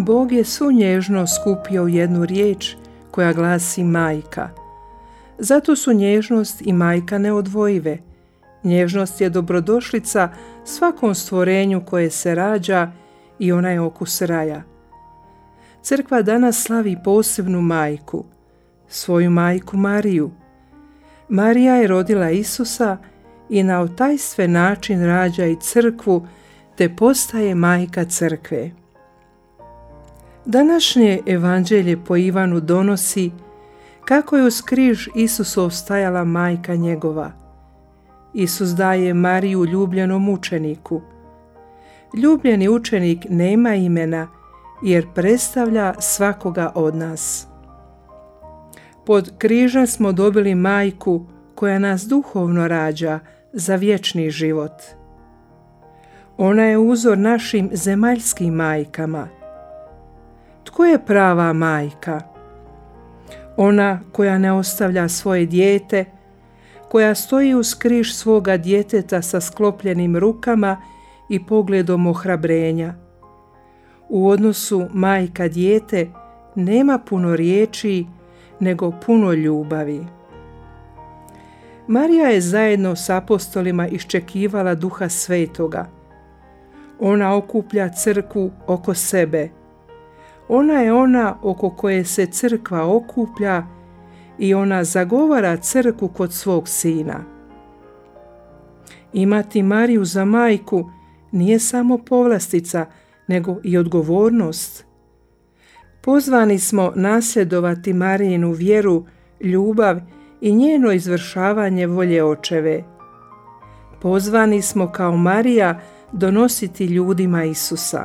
Bog je svu nježnost skupio u jednu riječ koja glasi majka. Zato su nježnost i majka neodvojive. Nježnost je dobrodošlica svakom stvorenju koje se rađa i ona je okus raja. Crkva danas slavi posebnu majku, svoju majku Mariju. Marija je rodila Isusa i na otajstven način rađa i crkvu, te postaje majka crkve. Današnje evanđelje po Ivanu donosi kako je uz križ Isusov stajala majka njegova. Isus daje Mariju ljubljenom učeniku. Ljubljeni učenik nema imena jer predstavlja svakoga od nas. Pod križem smo dobili majku koja nas duhovno rađa za vječni život. Ona je uzor našim zemaljskim majkama. Tko je prava majka? Ona koja ne ostavlja svoje dijete, koja stoji uz križ svoga djeteta sa sklopljenim rukama i pogledom ohrabrenja. U odnosu majka-dijete nema puno riječi, nego puno ljubavi. Marija je zajedno s apostolima iščekivala Duha Svetoga. Ona okuplja crkvu oko sebe. Ona je ona oko koje se crkva okuplja i ona zagovara crkvu kod svog sina. Imati Mariju za majku nije samo povlastica, nego i odgovornost. Pozvani smo nasljedovati Marijinu vjeru, ljubav i njeno izvršavanje volje očeve. Pozvani smo kao Marija donositi ljudima Isusa.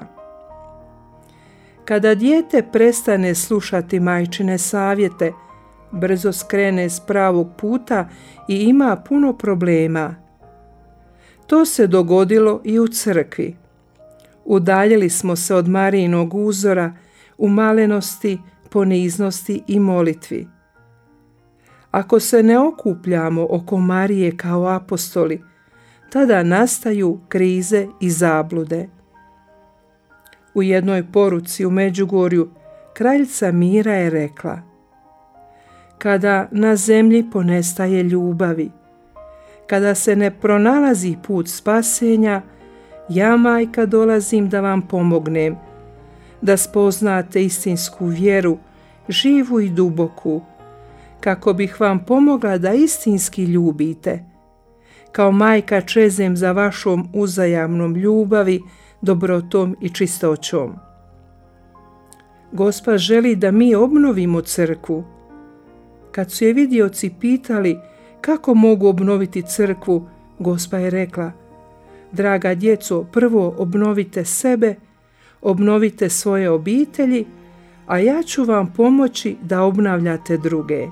Kada dijete prestane slušati majčine savjete, brzo skrene s pravog puta i ima puno problema. To se dogodilo i u crkvi. Udaljili smo se od Marijinog uzora u malenosti, poniznosti i molitvi. Ako se ne okupljamo oko Marije kao apostoli, tada nastaju krize i zablude. U jednoj poruci u Međugorju kraljica mira je rekla: kada na zemlji ponestaje ljubavi, kada se ne pronalazi put spasenja, ja, majka, dolazim da vam pomognem, da spoznate istinsku vjeru, živu i duboku, kako bih vam pomogla da istinski ljubite. Kao majka čezem za vašom uzajamnom ljubavi, dobrotom i čistoćom. Gospa želi da mi obnovimo crkvu. Kad su je vidioci pitali kako mogu obnoviti crkvu, Gospa je rekla: draga djeco, prvo obnovite sebe, obnovite svoje obitelji, a ja ću vam pomoći da obnavljate druge.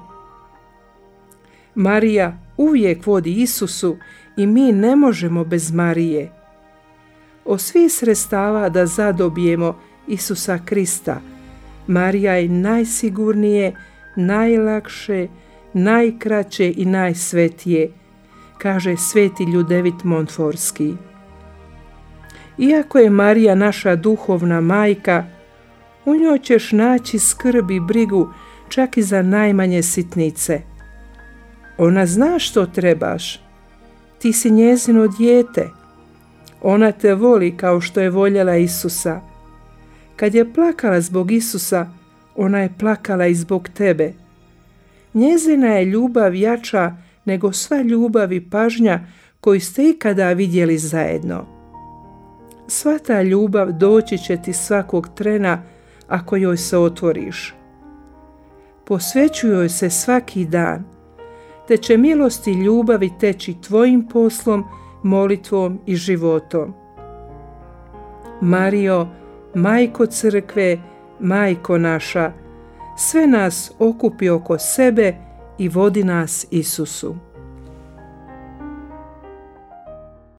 Marija uvijek vodi Isusu i mi ne možemo bez Marije. Od svih sredstava da zadobijemo Isusa Krista, Marija je najsigurnije, najlakše, najkraće i najsvetije, kaže sveti Ljudevit Montforski. Iako je Marija naša duhovna majka, u njoj ćeš naći skrb i brigu čak i za najmanje sitnice. Ona zna što trebaš. Ti si njezino dijete. Ona te voli kao što je voljela Isusa. Kad je plakala zbog Isusa, ona je plakala i zbog tebe. Njezina je ljubav jača nego sva ljubav i pažnja koju ste ikada vidjeli zajedno. Sva ta ljubav doći će ti svakog trena ako joj se otvoriš. Posvećuj joj se svaki dan, te će milost i ljubavi teći tvojim poslom, molitvom i životom. Marijo, majko crkve, majko naša, sve nas okupi oko sebe i vodi nas Isusu.